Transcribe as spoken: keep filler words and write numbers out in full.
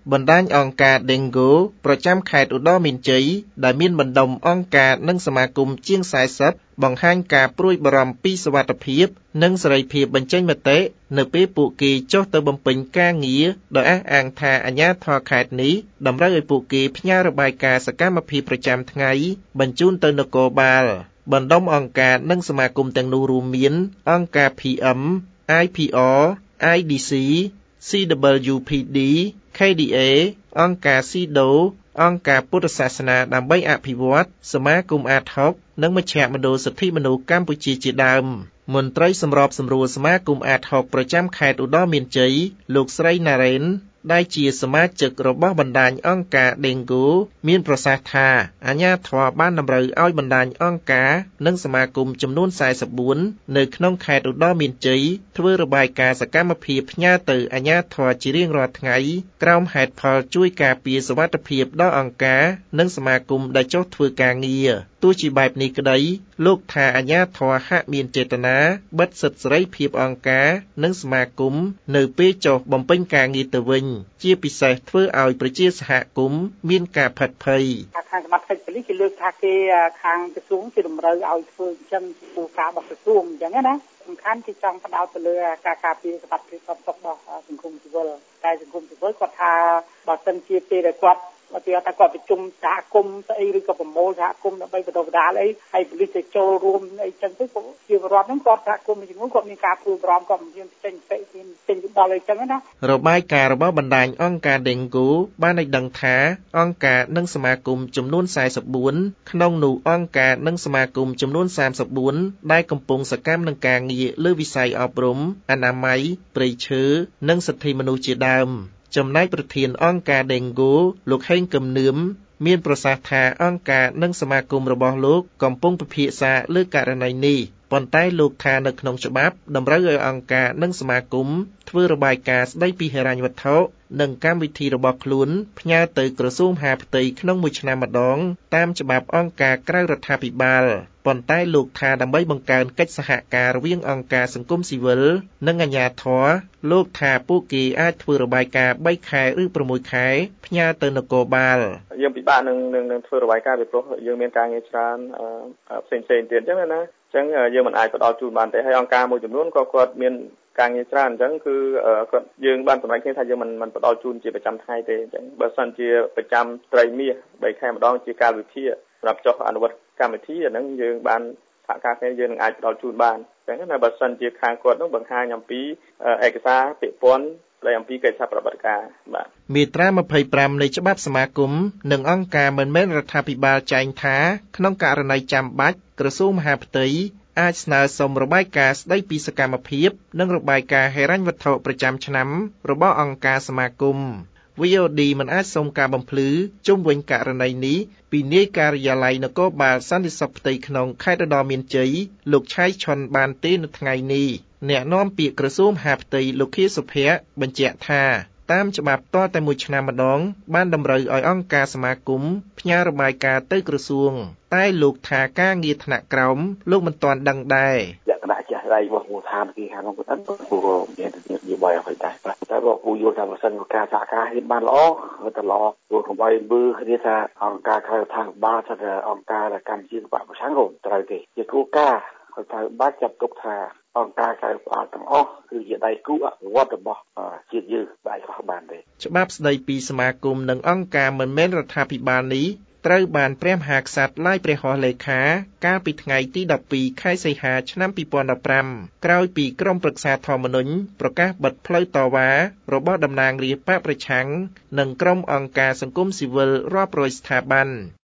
បណ្ដាញអង្គការ Dengo ប្រចាំខេត្តឧត្តរមានជ័យដែលមានបណ្ដុំអង្គការនិងសមាគមជាងสี่สิบបង្ហាញការព្រួយបារម្ភពីសុវត្ថិភាពនិងសេរីភាពបញ្ចេញមតិនៅពេលពួកគេចុះទៅបំពេញការងារដោយអះអាងថាអាជ្ញាធរខេត្តនេះតម្រូវឲ្យពួកគេផ្ញើរបាយការណ៍សកម្មភាពប្រចាំថ្ងៃបញ្ជូនទៅនគរបាលបណ្ដុំអង្គការនិងសមាគមទាំងនោះរួមមានអង្គការ ភី អឹម អាយ ភី អារ អាយ ឌី ស៊ី ซี ដបเบิลยู พี ดี ខេ ឌី เอ អង្គការ ស៊ី ដូ អង្គការពុទ្ធសាសនាដើម្បីអភិវឌ្ឍសមាគមអាតហុកនិងមជ្ឈមណ្ឌលសិទ្ធិមនុស្សកម្ពុជាជាដើមមន្ត្រីសម្របសម្រួលសមាគមអាតហុកប្រចាំខេត្តឧត្តរមានជ័យលោកស្រីណារ៉េនដែលជាសមាជិករបស់បណ្ដាញអង្គការ Dengo មានប្រសាសន៍ថាអាជ្ញាធរបានតម្រូវឲ្យបណ្ដាញអង្គការនិងសមាគមចំនួនสี่สิบสี่នៅក្នុងខេត្តឧត្តរមានជ័យធ្វើរបាយការណ៍សកម្មភាពផ្ញើទៅអាជ្ញាធរជារៀងរាល់ថ្ងៃក្រោមហេតុផលជួយការពារសុវត្ថិភាពដល់អង្គការនិងសមាគមដែលចុះធ្វើការងារទោះជាបែបនេះក្តីលោកថាអាជ្ញាធរហាក់មានចេតនាបិទសិទ្ធិសេរីភាពអង្គការនិងសមាគមនៅពេលចុះបំពេញការងារទៅវិញជាពិសេសធ្វើឲ្យប្រជាសហគមន៍មានការផិតភ័យខាងសមត្ថកិច្ចប៉ូលីសគេលើកថាគេខាងក្រសួងគេតម្រូវឲ្យធ្វើអញ្ចឹងពីគោលការណ៍របស់ក្រសួងអញ្ចឹងណាសំខាន់គឺចង់ផ្ដោតទៅលើការការពារសុខភាពសុខរបស់សង្គមស៊ីវិលតែសង្គមស៊ីវិលគាត់ថាបើសិនជាពេលដែលគាត់បើទីថាគាត់ប្រជុំសហគមន៍ស្អីឬក៏ប្រមូលសហគមន៍ដើម្បីបន្តបណ្ដាលអីហើយប៉ូលីសទៅចូលរួមអីចឹងទៅជារដ្ឋហ្នឹងគាត់សហគមន៍ជាមួយគាត់មានការព្រួយបារម្ភគាត់មានចេញពេកមានចេញដល់អីចឹងណារបាយការណ៍របស់បណ្ដាញអង្គការ Dengo បានឲ្យដឹងថាអង្គការនិងសមាគមចំនួនสี่สิบสี่ក្នុងនោះអង្គការនិងសមាគមចំនួនสามสิบสี่ដែលកំពុងសកម្មនឹងការងារលើវិស័យអប់រំអនាម័យព្រៃឈើនិងសិទ្ធិមនុស្សជាដើមចំណែកប្រធានអង្គការ Dengo លោកហេងកឹមនឿមមានប្រសាសន៍ថាអង្គការនិងសមាគមរបស់លោកកំពុងពិភាក្សាលើករណីនេះប៉ុន្តែលោកថានៅក្នុងច្បាប់តម្រូវឲ្យអង្គការនិងសមាគមធ្វើរបាយការណ៍ស្ដីពីហិរញ្ញវត្ថុនិងកម្មវិធីរបស់ខ្លួនផ្ញើទៅក្រសួងមហាផ្ទៃក្នុងមួយឆ្នាំម្ដងតាមច្បាប់អង្គការក្រៅរដ្ឋាភិបាលប៉ុន្តែលោកថាដើម្បីបង្កើនកិច្ចសហការរវាងអង្គការសង្គមស៊ីវិលនិងអាជ្ញាធរលោកថាពួកគេអាចធ្វើរបាយការណ៍បីខែឬប្រាំមួយខែផ្ញើទៅនគរបាលយើងពិបាកនឹងនឹងធ្វើរបាយការណ៍ពីព្រោះយើងមានការងារច្រើនផ្សេងផ្សេងទៀតអញ្ចឹងណាអញ្ចឹងយើងមិនអាចផ្ដល់ជូនបានទេហើយអង្គការមួយចំនួនក៏គាត់មានការងារច្រើនអញ្ចឹងគឺគាត់យើងបានសម្រេចឃើញថាយើងមិនមិនផ្ដល់ជូនជាប្រចាំថ្ងៃទេអញ្ចឹងបើសិនជាប្រចាំត្រីមាសបីខែម្ដងជាកាលវិភាគសម្រាប់ចុះអនុវត្តកម្មវិធីអាហ្នឹងយើងបានសហការគ្នាយើងនឹងអាចផ្ដល់ជូនបានអញ្ចឹងណាបើសិនជាខាងគាត់នោះបង្ហាញអំពីឯកសារពាក្យពន្ធស្ដីអំពីកិច្ចសហប្រតិបត្តិការបាទមាត្រាยี่สิบห้าនៃច្បាប់សមាគមនិងអង្គការមិនមែនរដ្ឋាភិបាលចែងថាក្នុងករណីចាំបាច់ក្រសួងមហាផ្ទៃអាចស្នើសុំរបាយការណ៍ស្ដីពីសកម្មភាពនិងរបាយការណ៍ហិរញ្ញវត្ថុប្រចាំឆ្នាំរបស់អង្គការសមាគម វី អូ ឌី មិនអាចសុំការបំភ្លឺជុំវិញករណីនេះពីនាយការិយាល័យនគរបាលសន្តិសុខផ្ទៃក្នុងខេត្តឧត្តរមានជ័យលោកឆៃឆុនបានទេនៅថ្ងៃនេះអ្នកនាំពាក្យក្រសួងមហាផ្ទៃលោកខៀវសុភ័ក្របញ្ជាក់ថាតាមច្បាប់តតែមួយឆ្នាំម្ដងបានតម្រូវឲ្យអង្គការសមាគមផ្ញើរបាយការណ៍ទៅក្រសួងតែលោកថាការងារថ្នាក់ក្រោមលោកមិនទាន់ដឹងដែរលក្ខណៈចាស់ដៃរបស់មូលដ្ឋានគេខាងនោះក៏ដឹងព្រោះមាននយោបាយអ្វីដែរតែបើគូយល់ថាបើសិនការសហការនេះបានល្អទៅល្អព្រោះកុំឲ្យមើលគ្នាថាអង្គការក្រៅរដ្ឋាភិបាលថាអង្គការកម្ពុជាបកប្រឆាំងក៏ត្រូវទេជាគោលការណ៍ត្រូវបានចាត់ទុកថាអង្គការក្រៅរដ្ឋាភិបាលទាំងអស់គឺជាដៃគូអភិវឌ្ឍរបស់ជាតិយើងដែលខ្លះបានទេច្បាប់ស្ដីពីសមាគមនិងអង្គការមិនមែនរដ្ឋាភិបាលនេះត្រូវបានព្រះមហាក្សត្រឡាយព្រះហស្ថលេខាកាលពីថ្ងៃទីដប់ពីរខែសីហាឆ្នាំពីរពាន់ដប់ប្រាំក្រោយពីក្រុមប្រឹក្សាធម្មនុញ្ញប្រកាសបិទផ្លូវតវ៉ារបស់តំណាងរាស្ត្របកប្រឆាំងនិងក្រុមអង្គការសង្គមស៊ីវិលរាប់រយស្ថាប័ន